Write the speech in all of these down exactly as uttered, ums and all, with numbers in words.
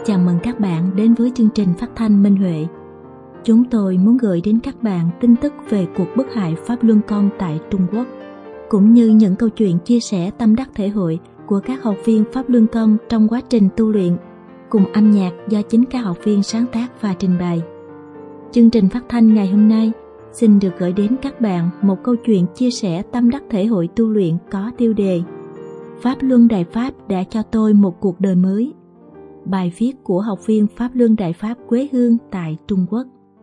Chào mừng các bạn đến với chương trình phát thanh Minh Huệ. Chúng tôi muốn gửi đến các bạn tin tức về cuộc bức hại Pháp Luân Công tại Trung Quốc, cũng như những câu chuyện chia sẻ tâm đắc thể hội của các học viên Pháp Luân Công trong quá trình tu luyện, cùng âm nhạc do chính các học viên sáng tác và trình bày. Chương trình phát thanh ngày hôm nay xin được gửi đến các bạn một câu chuyện chia sẻ tâm đắc thể hội tu luyện có tiêu đề Pháp Luân Đại Pháp đã cho tôi một cuộc đời mới. Bài viết của học viên Pháp Luân Đại Pháp quê hương tại Trung Quốc.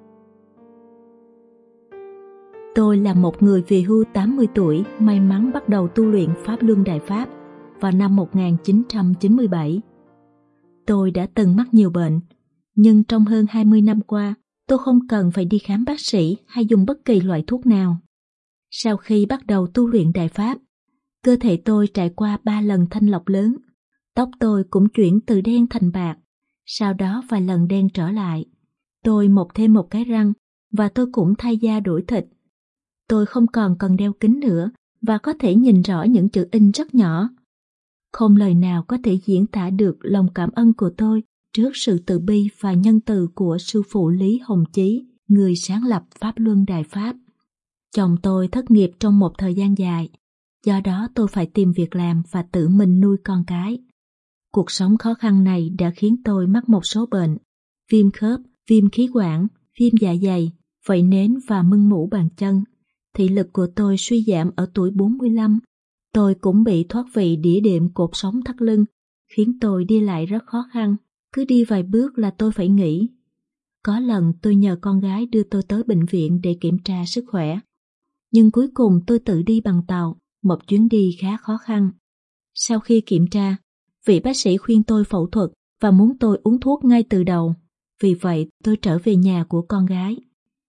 Tôi là một người về hưu tám mươi tuổi, may mắn bắt đầu tu luyện Pháp Luân Đại Pháp vào năm một nghìn chín trăm chín mươi bảy. Tôi đã từng mắc nhiều bệnh, nhưng trong hơn hai mươi năm qua, tôi không cần phải đi khám bác sĩ hay dùng bất kỳ loại thuốc nào. Sau khi bắt đầu tu luyện Đại Pháp, cơ thể tôi trải qua ba lần thanh lọc lớn. Tóc tôi cũng chuyển từ đen thành bạc, sau đó vài lần đen trở lại. Tôi mọc thêm một cái răng và tôi cũng thay da đổi thịt. Tôi không còn cần đeo kính nữa và có thể nhìn rõ những chữ in rất nhỏ. Không lời nào có thể diễn tả được lòng cảm ơn của tôi trước sự từ bi và nhân từ của sư phụ Lý Hồng Chí, người sáng lập Pháp Luân Đại Pháp. Chồng tôi thất nghiệp trong một thời gian dài, do đó tôi phải tìm việc làm và tự mình nuôi con cái. Cuộc sống khó khăn này đã khiến tôi mắc một số bệnh: viêm khớp, viêm khí quản, viêm dạ dày, vẩy nến và mưng mủ bàn chân. Thị lực của tôi suy giảm ở tuổi bốn mươi lăm. Tôi cũng bị thoát vị đĩa đệm cột sống thắt lưng, khiến tôi đi lại rất khó khăn. Cứ đi vài bước là tôi phải nghỉ. Có lần tôi nhờ con gái đưa tôi tới bệnh viện để kiểm tra sức khỏe. Nhưng cuối cùng tôi tự đi bằng tàu, một chuyến đi khá khó khăn. Sau khi kiểm tra, vị bác sĩ khuyên tôi phẫu thuật và muốn tôi uống thuốc ngay từ đầu. Vì vậy tôi trở về nhà của con gái.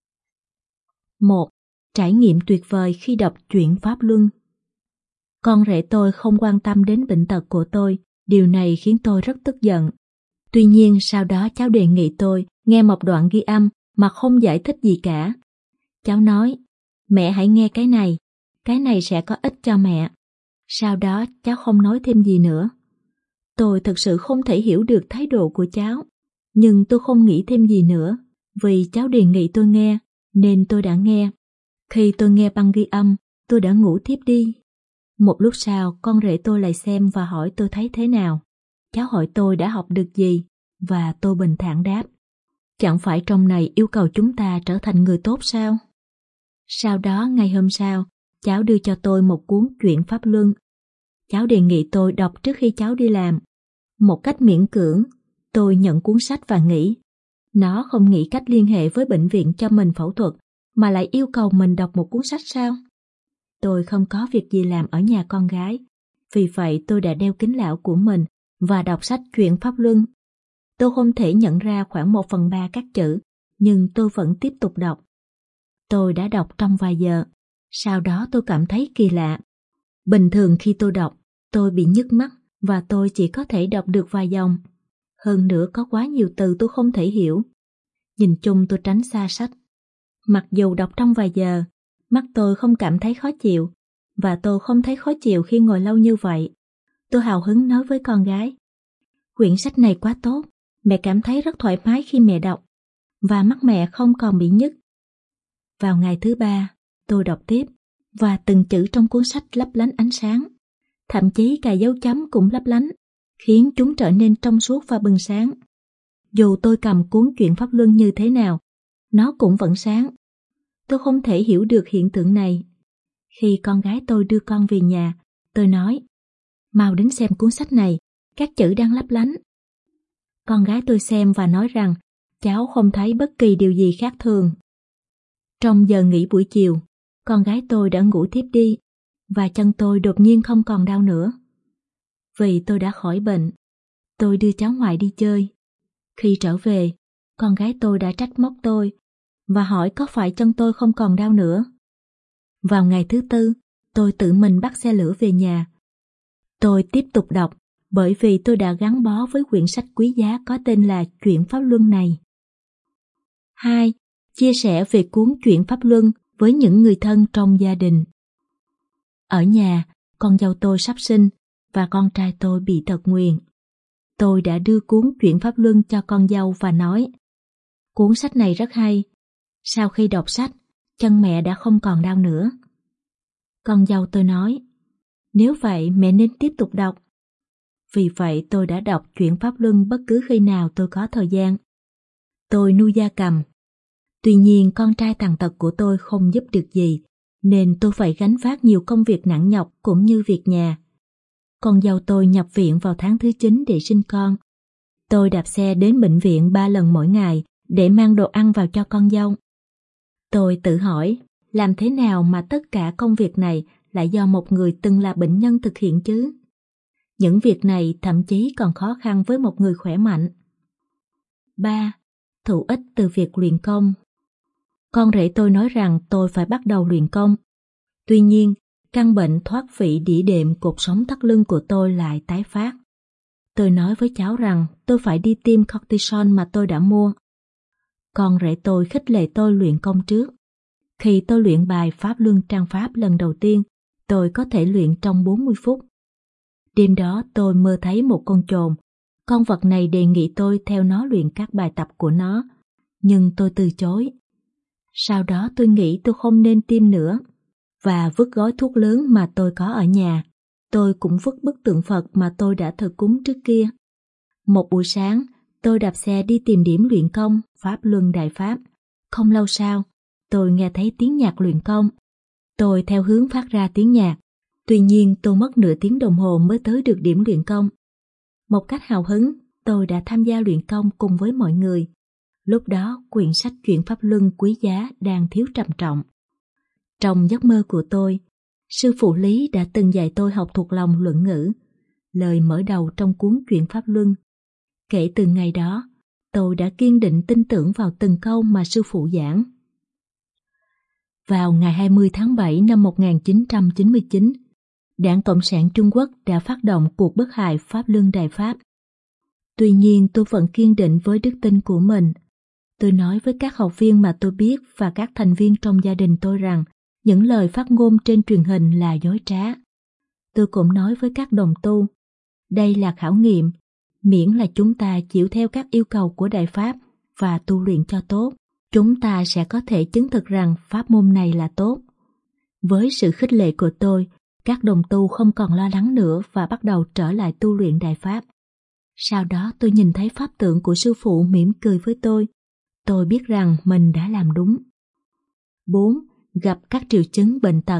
một. Trải nghiệm tuyệt vời khi đọc truyện Pháp Luân. Con rể tôi không quan tâm đến bệnh tật của tôi, điều này khiến tôi rất tức giận. Tuy nhiên sau đó cháu đề nghị tôi nghe một đoạn ghi âm mà không giải thích gì cả. Cháu nói, mẹ hãy nghe cái này, cái này sẽ có ích cho mẹ. Sau đó cháu không nói thêm gì nữa. Tôi thực sự không thể hiểu được thái độ của cháu, nhưng tôi không nghĩ thêm gì nữa, vì cháu đề nghị tôi nghe, nên tôi đã nghe. Khi tôi nghe băng ghi âm, tôi đã ngủ thiếp đi. Một lúc sau, con rể tôi lại xem và hỏi tôi thấy thế nào. Cháu hỏi tôi đã học được gì, và tôi bình thản đáp: chẳng phải trong này yêu cầu chúng ta trở thành người tốt sao? Sau đó ngày hôm sau, cháu đưa cho tôi một cuốn truyện Pháp Luân. Cháu đề nghị tôi đọc trước khi cháu đi làm. Một cách miễn cưỡng, tôi nhận cuốn sách và nghĩ, nó không nghĩ cách liên hệ với bệnh viện cho mình phẫu thuật, mà lại yêu cầu mình đọc một cuốn sách sao? Tôi không có việc gì làm ở nhà con gái, vì vậy tôi đã đeo kính lão của mình và đọc sách truyện Pháp Luân. Tôi không thể nhận ra khoảng một phần ba các chữ, nhưng tôi vẫn tiếp tục đọc. Tôi đã đọc trong vài giờ, sau đó tôi cảm thấy kỳ lạ. Bình thường khi tôi đọc, tôi bị nhức mắt và tôi chỉ có thể đọc được vài dòng. Hơn nữa có quá nhiều từ tôi không thể hiểu. Nhìn chung tôi tránh xa sách. Mặc dù đọc trong vài giờ, mắt tôi không cảm thấy khó chịu, và tôi không thấy khó chịu khi ngồi lâu như vậy. Tôi hào hứng nói với con gái, quyển sách này quá tốt, mẹ cảm thấy rất thoải mái khi mẹ đọc, và mắt mẹ không còn bị nhức. Vào ngày thứ ba, tôi đọc tiếp, và từng chữ trong cuốn sách lấp lánh ánh sáng. Thậm chí cả dấu chấm cũng lấp lánh, khiến chúng trở nên trong suốt và bừng sáng. Dù tôi cầm cuốn truyện Pháp Luân như thế nào, nó cũng vẫn sáng. Tôi không thể hiểu được hiện tượng này. Khi con gái tôi đưa con về nhà, tôi nói, mau đến xem cuốn sách này, các chữ đang lấp lánh. Con gái tôi xem và nói rằng cháu không thấy bất kỳ điều gì khác thường. Trong giờ nghỉ buổi chiều, con gái tôi đã ngủ thiếp đi, và chân tôi đột nhiên không còn đau nữa. Vì tôi đã khỏi bệnh, tôi đưa cháu ngoại đi chơi. Khi trở về, con gái tôi đã trách móc tôi và hỏi có phải chân tôi không còn đau nữa. Vào ngày thứ tư, tôi tự mình bắt xe lửa về nhà. Tôi tiếp tục đọc bởi vì tôi đã gắn bó với quyển sách quý giá có tên là Truyện Pháp Luân này. hai. Chia sẻ về cuốn Truyện Pháp Luân với những người thân trong gia đình. Ở nhà, con dâu tôi sắp sinh và con trai tôi bị tật nguyền. tôi đã đưa cuốn Chuyển Pháp Luân cho con dâu và nói, cuốn sách này rất hay. Sau khi đọc sách, chân mẹ đã không còn đau nữa. Con dâu tôi nói, nếu vậy mẹ nên tiếp tục đọc. Vì vậy tôi đã đọc Chuyển Pháp Luân bất cứ khi nào tôi có thời gian. Tôi nuôi gia cầm. Tuy nhiên con trai tàn tật của tôi không giúp được gì, nên tôi phải gánh vác nhiều công việc nặng nhọc cũng như việc nhà. Con dâu tôi nhập viện vào tháng thứ chín để sinh con. Tôi đạp xe đến bệnh viện ba lần mỗi ngày để mang đồ ăn vào cho con dâu. Tôi tự hỏi, làm thế nào mà tất cả công việc này lại do một người từng là bệnh nhân thực hiện chứ? Những việc này thậm chí còn khó khăn với một người khỏe mạnh. ba. Thụ ích từ việc luyện công. Con rể tôi nói rằng tôi phải bắt đầu luyện công. Tuy nhiên, căn bệnh thoát vị đĩa đệm cột sống thắt lưng của tôi lại tái phát. Tôi nói với cháu rằng tôi phải đi tiêm cortisone mà tôi đã mua. Con rể tôi khích lệ tôi luyện công trước. Khi tôi luyện bài Pháp Luân Trang Pháp lần đầu tiên, tôi có thể luyện trong bốn mươi phút. Đêm đó tôi mơ thấy một con chồn. Con vật này đề nghị tôi theo nó luyện các bài tập của nó, nhưng tôi từ chối. Sau đó tôi nghĩ tôi không nên tiêm nữa, và vứt gói thuốc lớn mà tôi có ở nhà. Tôi cũng vứt bức tượng Phật mà tôi đã thờ cúng trước kia. Một buổi sáng, tôi đạp xe đi tìm điểm luyện công Pháp Luân Đại Pháp. Không lâu sau, tôi nghe thấy tiếng nhạc luyện công. Tôi theo hướng phát ra tiếng nhạc. Tuy nhiên tôi mất nửa tiếng đồng hồ mới tới được điểm luyện công. Một cách hào hứng, tôi đã tham gia luyện công cùng với mọi người. Lúc đó, quyển sách Chuyển Pháp Luân quý giá đang thiếu trầm trọng. Trong giấc mơ của tôi, sư phụ Lý đã từng dạy tôi học thuộc lòng luận ngữ, lời mở đầu trong cuốn Chuyển Pháp Luân. Kể từ ngày đó, tôi đã kiên định tin tưởng vào từng câu mà sư phụ giảng. Vào ngày hai mươi tháng bảy năm một nghìn chín trăm chín mươi chín, Đảng Cộng sản Trung Quốc đã phát động cuộc bức hại Pháp Luân Đại Pháp. Tuy nhiên tôi vẫn kiên định với đức tin của mình. Tôi nói với các học viên mà tôi biết và các thành viên trong gia đình tôi rằng những lời phát ngôn trên truyền hình là dối trá. Tôi cũng nói với các đồng tu, đây là khảo nghiệm, miễn là chúng ta chịu theo các yêu cầu của Đại Pháp và tu luyện cho tốt, chúng ta sẽ có thể chứng thực rằng pháp môn này là tốt. Với sự khích lệ của tôi, các đồng tu không còn lo lắng nữa và bắt đầu trở lại tu luyện Đại Pháp. Sau đó tôi nhìn thấy pháp tượng của sư phụ mỉm cười với tôi. Tôi biết rằng mình đã làm đúng. bốn. Gặp các triệu chứng bệnh tật.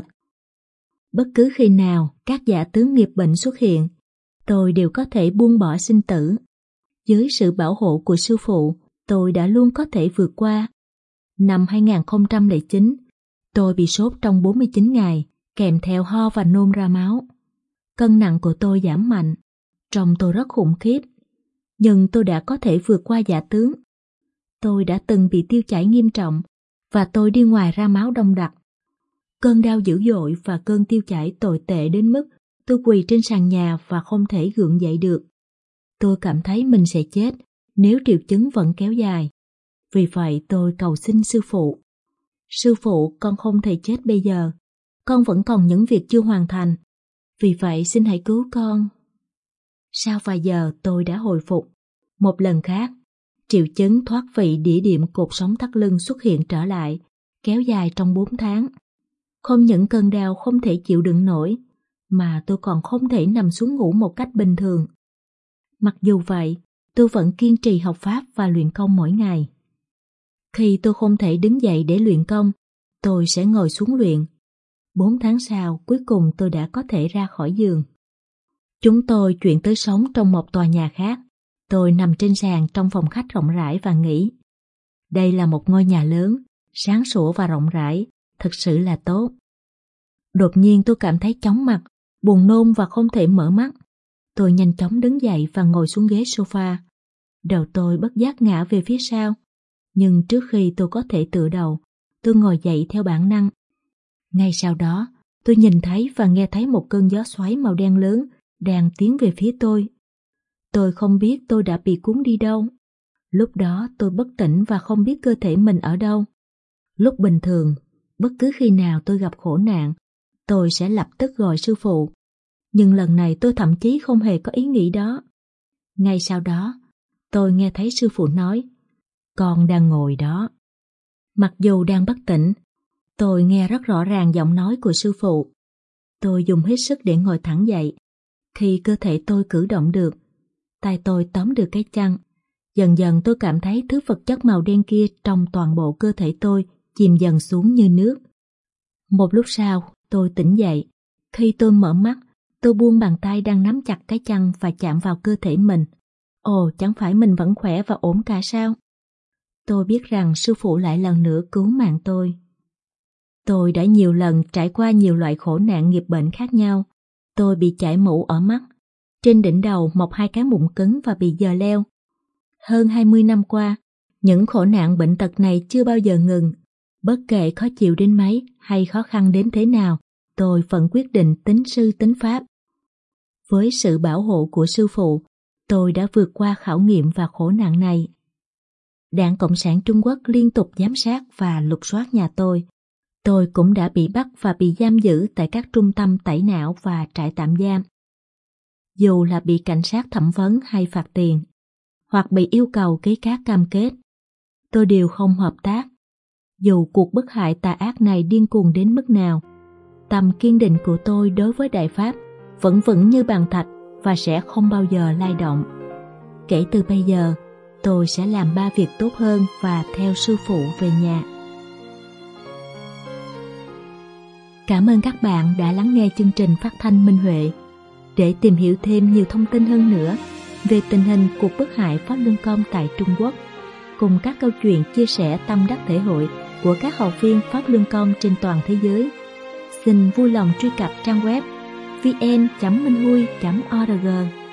Bất cứ khi nào các giả tướng nghiệp bệnh xuất hiện, tôi đều có thể buông bỏ sinh tử. Dưới sự bảo hộ của sư phụ, tôi đã luôn có thể vượt qua. Năm hai nghìn không trăm lẻ chín, tôi bị sốt trong bốn mươi chín ngày, kèm theo ho và nôn ra máu. Cân nặng của tôi giảm mạnh, trông tôi rất khủng khiếp. Nhưng tôi đã có thể vượt qua giả tướng. Tôi đã từng bị tiêu chảy nghiêm trọng và tôi đi ngoài ra máu đông đặc. Cơn đau dữ dội và cơn tiêu chảy tồi tệ đến mức tôi quỳ trên sàn nhà và không thể gượng dậy được. Tôi cảm thấy mình sẽ chết nếu triệu chứng vẫn kéo dài. Vì vậy tôi cầu xin sư phụ. Sư phụ, con không thể chết bây giờ. Con vẫn còn những việc chưa hoàn thành. Vì vậy xin hãy cứu con. Sau vài giờ tôi đã hồi phục. Một lần khác, triệu chứng thoát vị đĩa đệm cột sống thắt lưng xuất hiện trở lại, kéo dài trong bốn tháng. Không những cơn đau không thể chịu đựng nổi, mà tôi còn không thể nằm xuống ngủ một cách bình thường. Mặc dù vậy, tôi vẫn kiên trì học Pháp và luyện công mỗi ngày. Khi tôi không thể đứng dậy để luyện công, tôi sẽ ngồi xuống luyện. Bốn tháng sau, cuối cùng tôi đã có thể ra khỏi giường. Chúng tôi chuyển tới sống trong một tòa nhà khác. Tôi nằm trên sàn trong phòng khách rộng rãi và nghĩ, đây là một ngôi nhà lớn, sáng sủa và rộng rãi, thực sự là tốt. Đột nhiên tôi cảm thấy chóng mặt, buồn nôn và không thể mở mắt. Tôi nhanh chóng đứng dậy và ngồi xuống ghế sofa. Đầu tôi bất giác ngã về phía sau, nhưng trước khi tôi có thể tựa đầu, tôi ngồi dậy theo bản năng. Ngay sau đó, tôi nhìn thấy và nghe thấy một cơn gió xoáy màu đen lớn đang tiến về phía tôi. Tôi không biết tôi đã bị cuốn đi đâu. Lúc đó tôi bất tỉnh và không biết cơ thể mình ở đâu. Lúc bình thường, bất cứ khi nào tôi gặp khổ nạn, tôi sẽ lập tức gọi sư phụ. Nhưng lần này tôi thậm chí không hề có ý nghĩ đó. Ngay sau đó, tôi nghe thấy sư phụ nói, con đang ngồi đó. Mặc dù đang bất tỉnh, tôi nghe rất rõ ràng giọng nói của sư phụ. Tôi dùng hết sức để ngồi thẳng dậy. Khi cơ thể tôi cử động được, tay tôi tóm được cái chăn. Dần dần tôi cảm thấy thứ vật chất màu đen kia trong toàn bộ cơ thể tôi chìm dần xuống như nước. Một lúc sau, tôi tỉnh dậy. Khi tôi mở mắt, tôi buông bàn tay đang nắm chặt cái chăn và chạm vào cơ thể mình. Ồ, chẳng phải mình vẫn khỏe và ổn cả sao? Tôi biết rằng sư phụ lại lần nữa cứu mạng tôi. Tôi đã nhiều lần trải qua nhiều loại khổ nạn nghiệp bệnh khác nhau. Tôi bị chảy mũ ở mắt, trên đỉnh đầu mọc hai cái mụn cứng và bị giờ leo. Hơn hai mươi năm qua, những khổ nạn bệnh tật này chưa bao giờ ngừng. Bất kể khó chịu đến mấy hay khó khăn đến thế nào, tôi vẫn quyết định tín sư tín pháp. Với sự bảo hộ của sư phụ, tôi đã vượt qua khảo nghiệm và khổ nạn này. Đảng Cộng sản Trung Quốc liên tục giám sát và lục soát nhà tôi. Tôi cũng đã bị bắt và bị giam giữ tại các trung tâm tẩy não và trại tạm giam. Dù là bị cảnh sát thẩm vấn hay phạt tiền, hoặc bị yêu cầu ký các cam kết, tôi đều không hợp tác. Dù cuộc bức hại tà ác này điên cuồng đến mức nào, tâm kiên định của tôi đối với Đại Pháp vẫn vững như bàn thạch và sẽ không bao giờ lay động. Kể từ bây giờ, tôi sẽ làm ba việc tốt hơn và theo sư phụ về nhà. Cảm ơn các bạn đã lắng nghe chương trình phát thanh Minh Huệ. Để tìm hiểu thêm nhiều thông tin hơn nữa về tình hình cuộc bức hại Pháp Luân Công tại Trung Quốc, cùng các câu chuyện chia sẻ tâm đắc thể hội của các học viên Pháp Luân Công trên toàn thế giới, xin vui lòng truy cập trang web vn chấm minh hui chấm org.